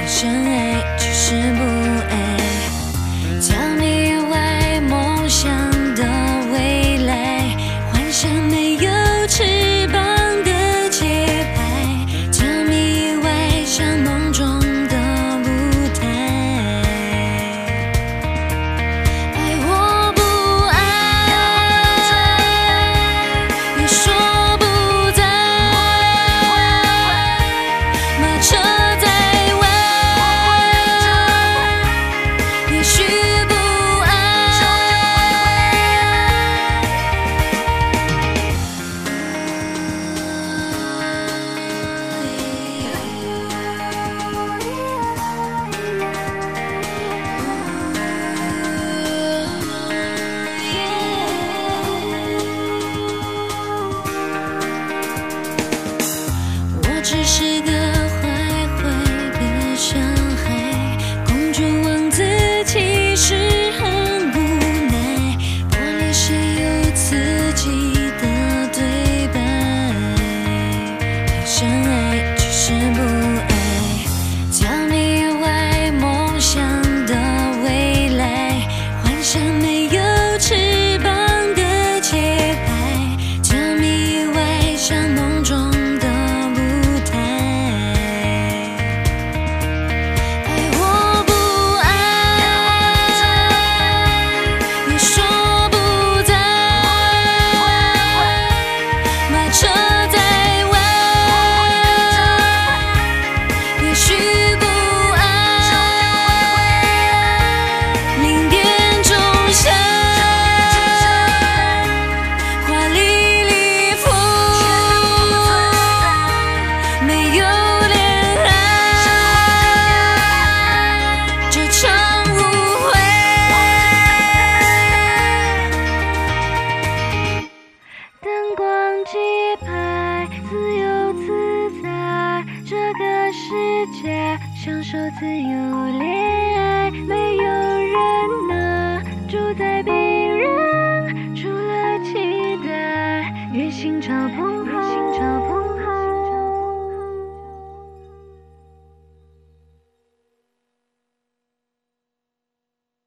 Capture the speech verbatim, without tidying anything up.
深爱只是不爱，将你以外梦想的未来，幻想没有翅膀的节拍，将你以外像梦中的舞台。爱或不爱，你说不在，马车在外，也许不爱。我只是个坏坏的小孩，公主王子其实很无奈，玻璃心有自己的对白，太深爱只是不爱，将你以外梦想的未来，幻想没有翅膀的节拍，将你以外像梦中的舞台。爱或不爱，你说不在，马车在外，也许不爱。零点钟下，华丽礼服，没有恋爱，这场误会。灯光节拍，自由自在，这个世界享受自由恋爱，没有人能住在彼